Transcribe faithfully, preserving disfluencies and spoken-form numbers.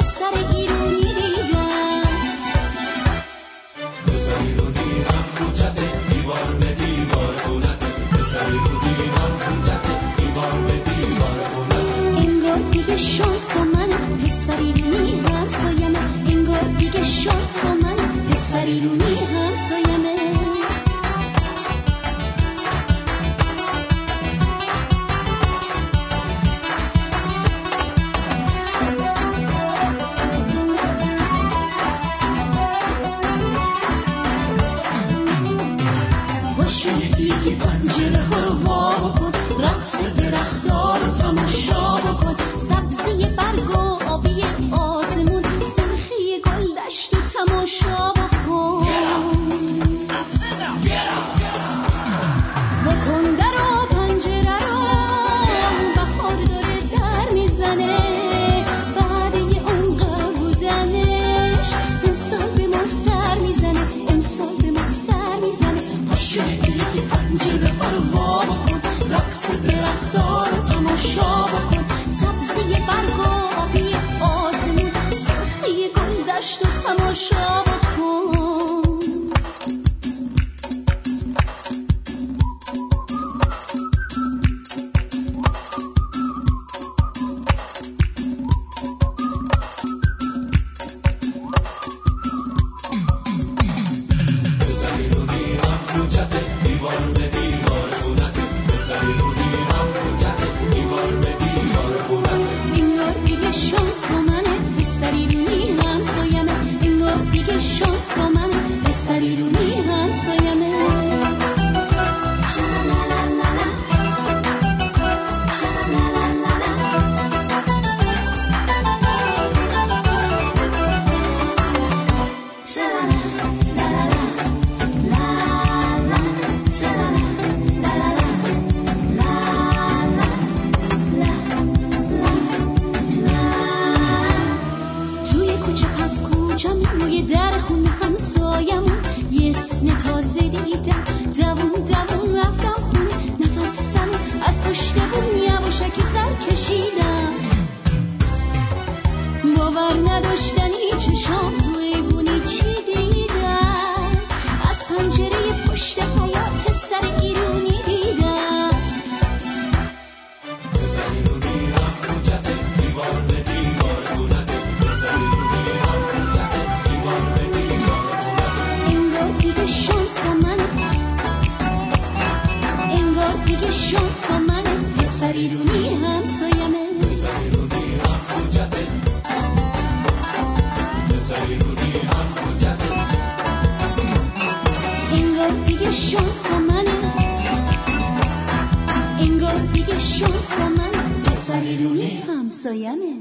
پسر ایرونی دیدم. پسر ایرونی هم کوچته دیوار به دیوار خونته، پسر ایرونی هم کوچته دیوار به دیوار خونته. انگار دیگه شانس با منه، پسر ایرونی همسایمه. انگار دیگه شانس با منه، پسر ایرونی همسایمه. یکی پنجره ها رو وا بکن، رقص درخت‌ها رو تماشا بکن. سبزی برگ و آبی آسمون، سرخی گل دشت و تماشا بکن. بکن در و پنجره رو، بهار داره در میزنه. بعد یه عمر بودنش امسال به ما سر میزنه، امسال به ما سر میزنه. یکی پنجره ها رو وا بکن، رقص درخت‌ها رو تماشا بکن. سبزی برگ و آبی آسمون، سرخی گل دشت و تماشا بکن. ایرونی همسایمه. پسر ایرونی هم کوچته، پسر ایرونی هم کوچته. انگار دیگه شانس با منه، انگار دیگه شانس با منه. پسر ایرونی همسایمه.